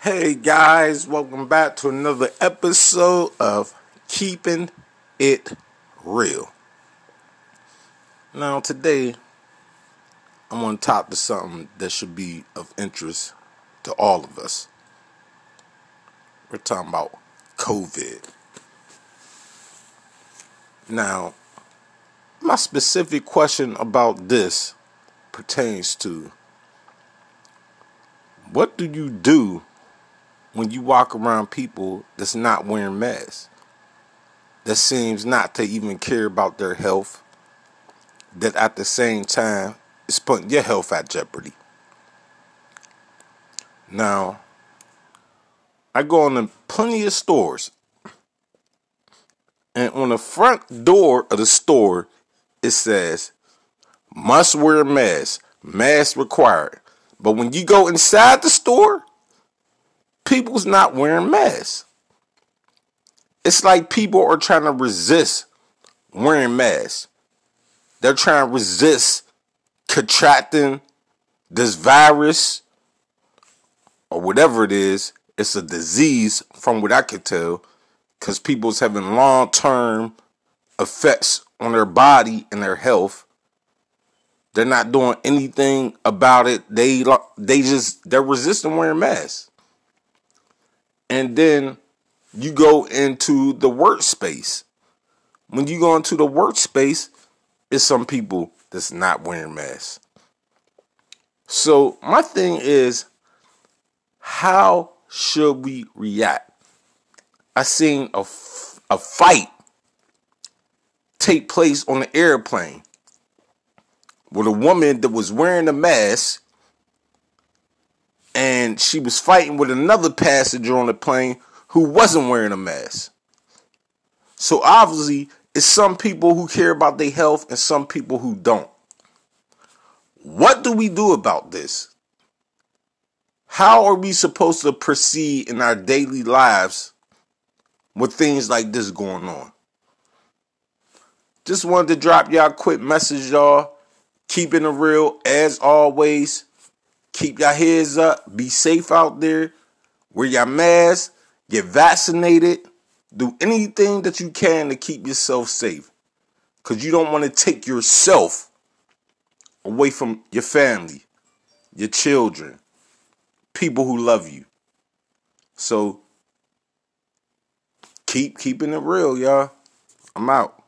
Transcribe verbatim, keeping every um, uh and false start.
Hey guys, welcome back to another episode of Keeping It Real. Now today, I'm on top to something that should be of interest to all of us. We're talking about COVID. Now, my specific question about this pertains to what do you do when you walk around people that's not wearing masks, that seems not to even care about their health, that at the same time is putting your health at jeopardy? Now, I go into plenty of stores, and on the front door of the store, it says, must wear a mask, mask required. But when you go inside the store, people's not wearing masks. It's like people are trying to resist wearing masks. They're trying to resist contracting this virus or whatever it is. It's a disease from what I could tell, because people's having long-term effects on their body and their health. They're not doing anything about it. They they just they're resisting wearing masks. And then you go into the workspace. When you go into the workspace, it's some people that's not wearing masks. So my thing is, how should we react? I seen a, a fight take place on the airplane with a woman that was wearing a mask, and she was fighting with another passenger on the plane who wasn't wearing a mask. So obviously, it's some people who care about their health and some people who don't. What do we do about this? How are we supposed to proceed in our daily lives with things like this going on? Just wanted to drop y'all a quick message, y'all. Keeping it real, as always. Keep your heads up. Be safe out there. Wear your mask. Get vaccinated. Do anything that you can to keep yourself safe. Because you don't want to take yourself away from your family, your children, people who love you. So, keep keeping it real, y'all. I'm out.